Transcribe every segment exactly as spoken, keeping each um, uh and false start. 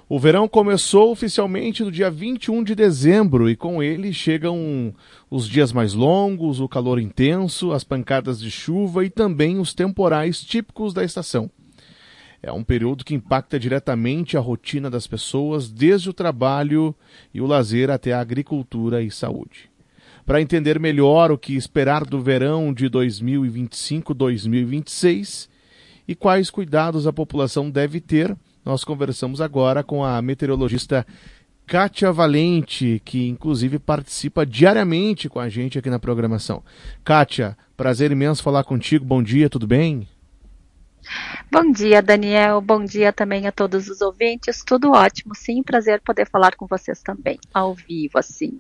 O verão começou oficialmente no dia vinte e um de dezembro e com ele chegam os dias mais longos, o calor intenso, as pancadas de chuva e também os temporais típicos da estação. É um período que impacta diretamente a rotina das pessoas, desde o trabalho e o lazer até a agricultura e saúde. Para entender melhor o que esperar do verão de dois mil e vinte e cinco a dois mil e vinte e seis e quais cuidados a população deve ter, nós conversamos agora com a meteorologista Kátia Valente, que inclusive participa diariamente com a gente aqui na programação. Kátia, prazer imenso falar contigo. Bom dia, tudo bem? Bom dia, Daniel. Bom dia também a todos os ouvintes. Tudo ótimo, sim. Prazer poder falar com vocês também, ao vivo, assim.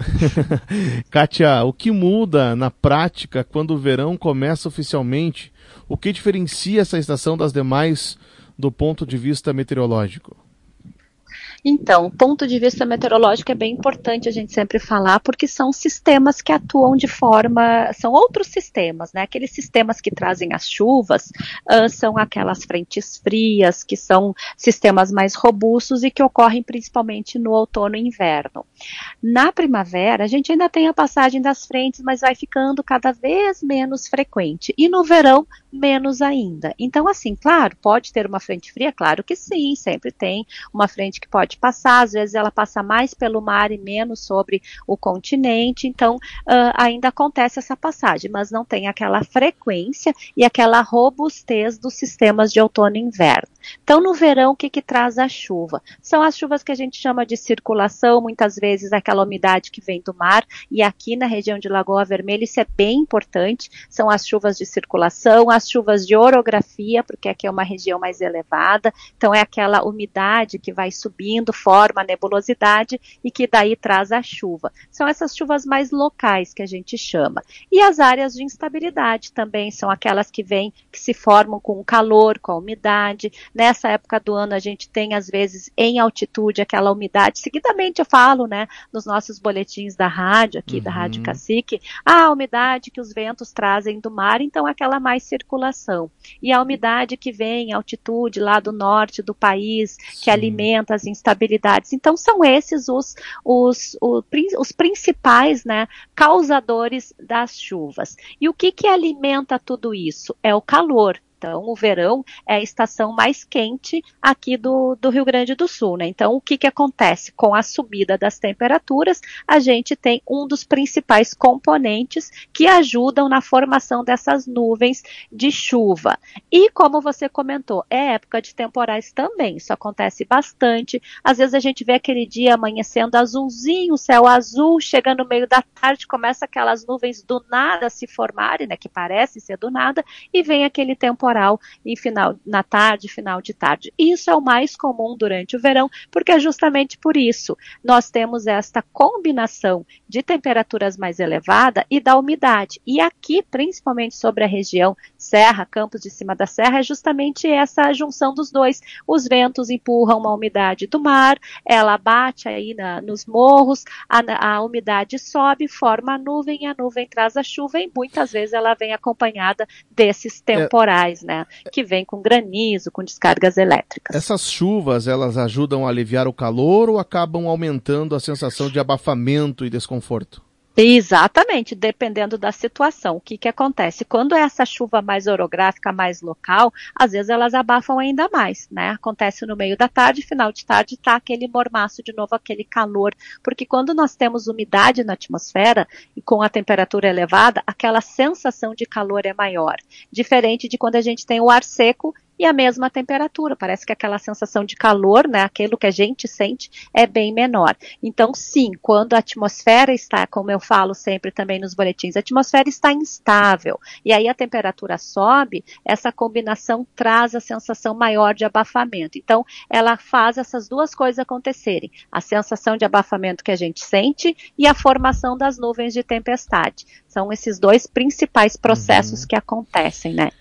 Kátia, o que muda na prática quando o verão começa oficialmente? O que diferencia essa estação das demais do ponto de vista meteorológico? Então, o ponto de vista meteorológico é bem importante a gente sempre falar, porque são sistemas que atuam de forma, são outros sistemas, né? Aqueles sistemas que trazem as chuvas uh, são aquelas frentes frias, que são sistemas mais robustos e que ocorrem principalmente no outono e inverno. Na primavera, a gente ainda tem a passagem das frentes, mas vai ficando cada vez menos frequente. E no verão, menos ainda. Então, assim, claro, pode ter uma frente fria? Claro que sim, sempre tem uma frente que pode passar, às vezes ela passa mais pelo mar e menos sobre o continente, então uh, ainda acontece essa passagem, mas não tem aquela frequência e aquela robustez dos sistemas de outono e inverno. Então, no verão, o que que traz a chuva? São as chuvas que a gente chama de circulação, muitas vezes aquela umidade que vem do mar, e aqui na região de Lagoa Vermelha isso é bem importante, são as chuvas de circulação, as chuvas de orografia, porque aqui é uma região mais elevada, então é aquela umidade que vai subindo, forma a nebulosidade e que daí traz a chuva. São essas chuvas mais locais que a gente chama. E as áreas de instabilidade também são aquelas que vêm, que se formam com o calor, com a umidade. Nessa época do ano a gente tem, às vezes, em altitude, aquela umidade. Seguidamente eu falo, né, nos nossos boletins da rádio, aqui uhum. da Rádio Cacique, a umidade que os ventos trazem do mar, então aquela mais circulação. E a umidade que vem em altitude lá do norte do país, Sim. que alimenta as instabilidades. Então são esses os, os, os, os principais, né, causadores das chuvas. E o que que alimenta tudo isso? É o calor. Então, o verão é a estação mais quente aqui do, do Rio Grande do Sul, né? Então, o que que acontece? Com a subida das temperaturas, a gente tem um dos principais componentes que ajudam na formação dessas nuvens de chuva. E, como você comentou, é época de temporais também, isso acontece bastante. Às vezes a gente vê aquele dia amanhecendo azulzinho, céu azul, chega no meio da tarde, começa aquelas nuvens do nada se formarem, né? Que parece ser do nada, e vem aquele temporal em final, na tarde, final de tarde. Isso é o mais comum durante o verão, porque é justamente por isso nós temos esta combinação de temperaturas mais elevada e da umidade. E aqui, principalmente sobre a região Serra, Campos de Cima da Serra, é justamente essa junção dos dois. Os ventos empurram uma umidade do mar, ela bate aí na, nos morros, a, a umidade sobe, forma a nuvem, e a nuvem traz a chuva, e muitas vezes ela vem acompanhada desses temporais. É. Né, que vem com granizo, com descargas elétricas. Essas chuvas, elas ajudam a aliviar o calor ou acabam aumentando a sensação de abafamento e desconforto? Exatamente, dependendo da situação. O que que acontece? Quando é essa chuva mais orográfica, mais local, às vezes elas abafam ainda mais, né? Acontece no meio da tarde, final de tarde, tá aquele mormaço de novo, aquele calor. Porque quando nós temos umidade na atmosfera e com a temperatura elevada, aquela sensação de calor é maior. Diferente de quando a gente tem o ar seco e a mesma temperatura, parece que aquela sensação de calor, né, aquilo que a gente sente, é bem menor. Então, sim, quando a atmosfera está, como eu falo sempre também nos boletins, a atmosfera está instável, e aí a temperatura sobe, essa combinação traz a sensação maior de abafamento. Então, ela faz essas duas coisas acontecerem, a sensação de abafamento que a gente sente e a formação das nuvens de tempestade. São esses dois principais processos uhum. que acontecem, né?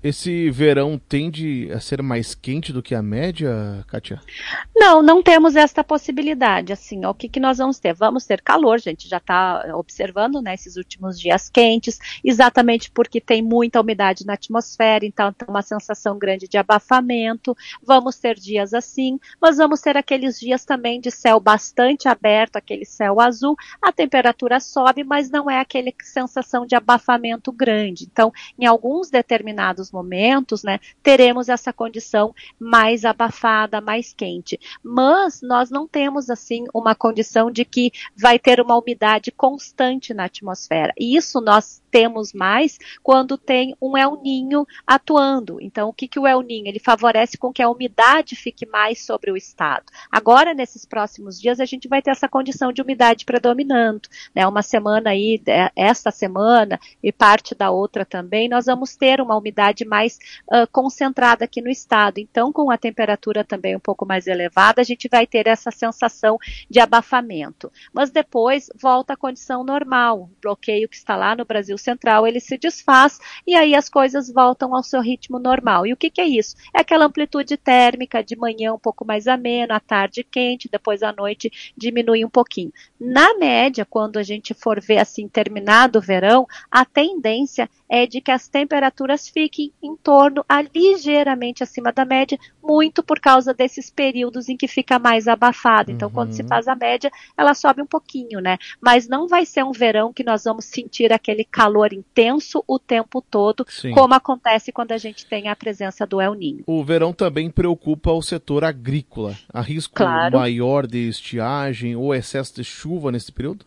Esse verão tende a ser mais quente do que a média, Kátia? Não, não temos esta possibilidade. Assim, ó, o que, que nós vamos ter? Vamos ter calor, a gente já está observando, né, esses últimos dias quentes, exatamente porque tem muita umidade na atmosfera, então tem uma sensação grande de abafamento. Vamos ter dias assim, mas vamos ter aqueles dias também de céu bastante aberto, aquele céu azul, a temperatura sobe, mas não é aquela sensação de abafamento grande. Então, em alguns determinados momentos, né, teremos essa condição mais abafada, mais quente. Mas nós não temos, assim, uma condição de que vai ter uma umidade constante na atmosfera. E isso nós temos mais quando tem um El Niño atuando. Então, o que, que o El Niño? Ele favorece com que a umidade fique mais sobre o estado. Agora, nesses próximos dias, a gente vai ter essa condição de umidade predominando, né? Uma semana aí, esta semana e parte da outra também, nós vamos ter uma umidade mais uh, concentrada aqui no estado. Então, com a temperatura também um pouco mais elevada, a gente vai ter essa sensação de abafamento. Mas depois volta a condição normal. O bloqueio que está lá no Brasil Central, ele se desfaz e aí as coisas voltam ao seu ritmo normal. E o que, que é isso? É aquela amplitude térmica de manhã um pouco mais ameno, à tarde quente, depois à noite diminui um pouquinho. Na média, quando a gente for ver assim, terminado o verão, a tendência é de que as temperaturas fiquem em torno a ligeiramente acima da média, muito por causa desses períodos em que fica mais abafado. Então, uhum. quando se faz a média, ela sobe um pouquinho, né? Mas não vai ser um verão que nós vamos sentir aquele calor intenso o tempo todo, Sim. como acontece quando a gente tem a presença do El Niño. O verão também preocupa o setor agrícola. Há risco claro. maior de estiagem ou excesso de chuva nesse período?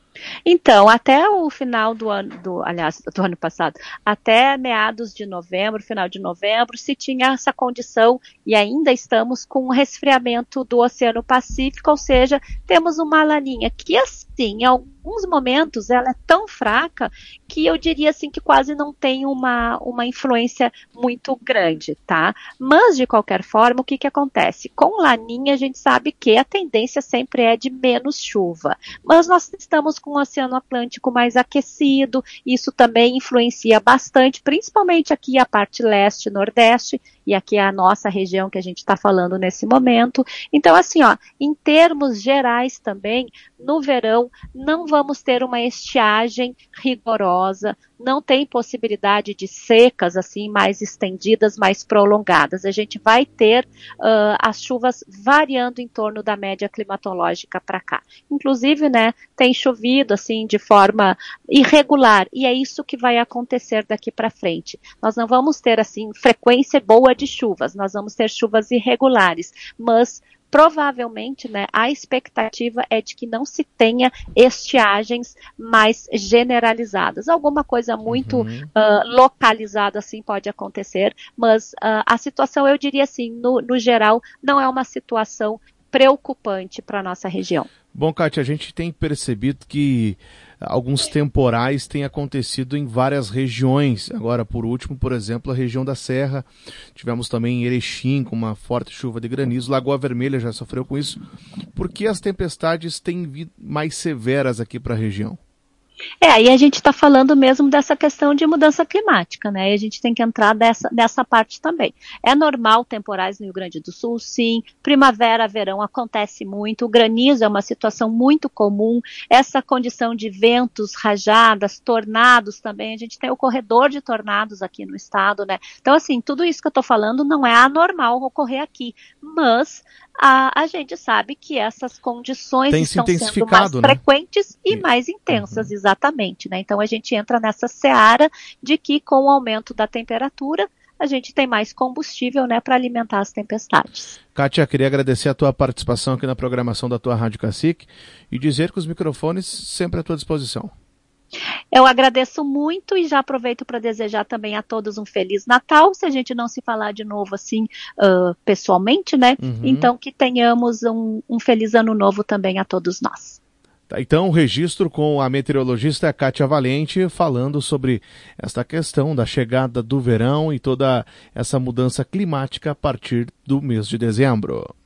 Então, até o final do ano, do, aliás, do ano passado, até meados de novembro, final de novembro, se tinha essa condição e ainda estamos com um resfriamento do Oceano Pacífico, ou seja, temos uma laninha que, assim, em alguns momentos ela é tão fraca que eu diria assim que quase não tem uma, uma influência muito grande, tá? Mas, de qualquer forma, o que que acontece? Com laninha a gente sabe que a tendência sempre é de menos chuva, mas nós estamos com o Oceano Atlântico mais aquecido, isso também influencia bastante, principalmente aqui a parte leste e nordeste, e aqui é a nossa região que a gente está falando nesse momento. Então, assim, ó, em termos gerais também, no verão, não vamos ter uma estiagem rigorosa, não tem possibilidade de secas, assim, mais estendidas, mais prolongadas. A gente vai ter uh, as chuvas variando em torno da média climatológica para cá. Inclusive, né, tem chovido, assim, de forma irregular, e é isso que vai acontecer daqui para frente. Nós não vamos ter, assim, frequência boa de chuvas, nós vamos ter chuvas irregulares, mas provavelmente, né, a expectativa é de que não se tenha estiagens mais generalizadas. Alguma coisa muito uhum. uh, localizada assim pode acontecer, mas uh, a situação, eu diria assim, no, no geral, não é uma situação preocupante para a nossa região. Bom, Kátia, a gente tem percebido que alguns temporais têm acontecido em várias regiões. Agora, por último, por exemplo, a região da Serra. Tivemos também em Erechim com uma forte chuva de granizo. Lagoa Vermelha já sofreu com isso. Por que as tempestades têm vindo mais severas aqui para a região? É, aí a gente está falando mesmo dessa questão de mudança climática, né? E a gente tem que entrar dessa, nessa parte também. É normal temporais no Rio Grande do Sul, sim. Primavera, verão acontece muito. O granizo é uma situação muito comum. Essa condição de ventos, rajadas, tornados também. A gente tem o corredor de tornados aqui no estado, né? Então, assim, tudo isso que eu estou falando não é anormal ocorrer aqui. Mas a, a gente sabe que essas condições tem estão se sendo mais né? frequentes e mais intensas, uhum. Exatamente, né? Então a gente entra nessa seara de que com o aumento da temperatura a gente tem mais combustível, né, para alimentar as tempestades. Kátia, queria agradecer a tua participação aqui na programação da tua Rádio Cacique e dizer que os microfones sempre à tua disposição. Eu agradeço muito e já aproveito para desejar também a todos um Feliz Natal, se a gente não se falar de novo assim uh, pessoalmente, né? Uhum. Então que tenhamos um, um Feliz Ano Novo também a todos nós. Tá, então, o registro com a meteorologista Kátia Valente falando sobre esta questão da chegada do verão e toda essa mudança climática a partir do mês de dezembro.